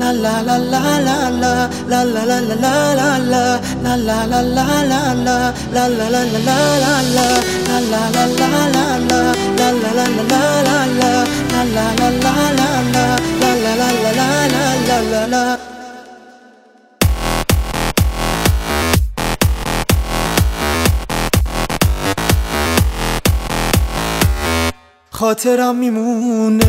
خاطرم میمونه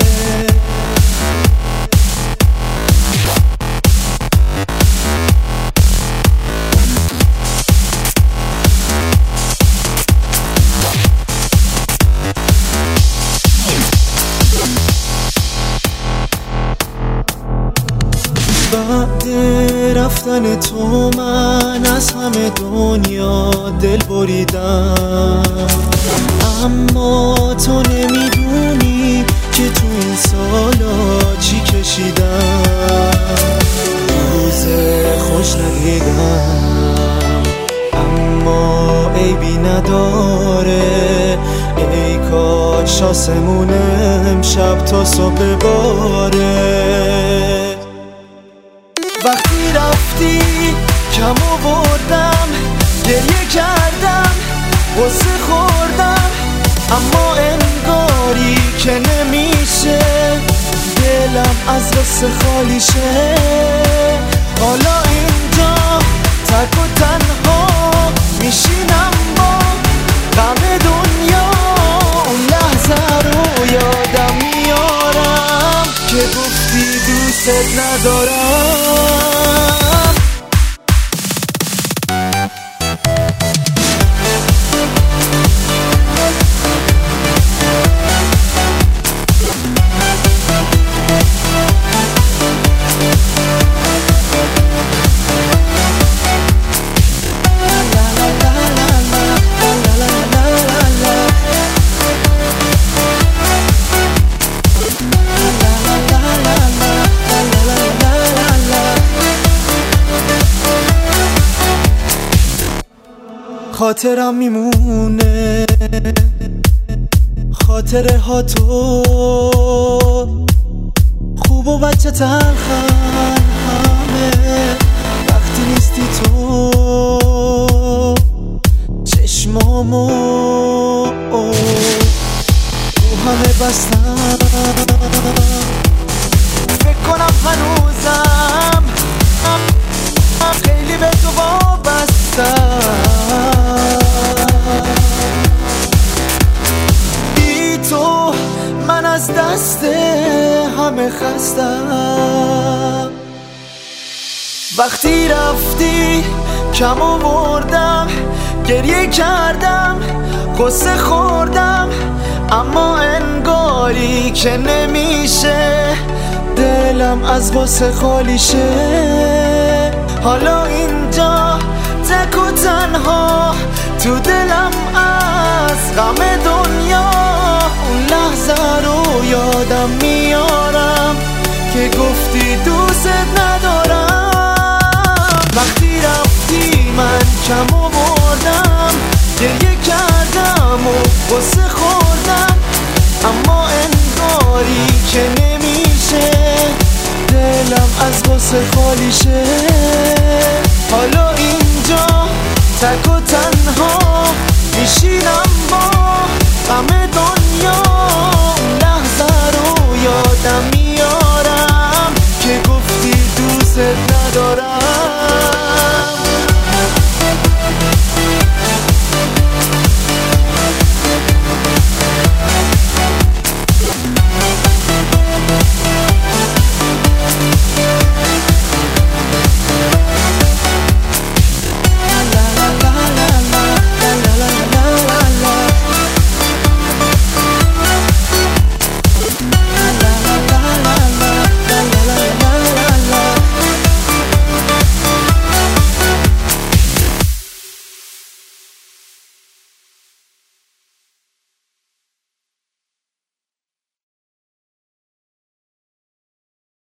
بعد رفتن تو من از همه دنیا دل بریدم، اما تو نمیدونی که تو این سالا چی کشیدم. روز خوش ندیدم اما عیبی نداره، ای کاش آسمون امشب تا صبح باره. وقتی رفتی کم آوردم، گریه کردم، غصه خوردم، اما انگاری که نمیشه دلم از غصه خالی شه. حالا اینجا تک و تنها میشینم با غم دنیا، اون لحظه رو یادم میارم که گفتی دوست ندارم. خاطرم میمونه خاطره ها تو، خوب و بچه تلخن همه وقتی نیستی تو. چشمامو رو همه بستم، فکر کنم هنوزم خیلی به تو وابستم. بی تو من از دست همه خستم. وقتی رفتی کم آوردم، گریه کردم، غصه خوردم، اما انگاری که نمیشه دلم از غصه خالی شه. حالا اینجا تک و تنها تو دلم از غم دنیا، اون لحظه رو یادم میارم که گفتی دوست ندارم. وقتی رفتی من کم آوردم، گریه کردم و غصه خوردم، اما انگاری که نمیشه دلم از غصه خالی شه. حالا اینجا تک و تنها میشینم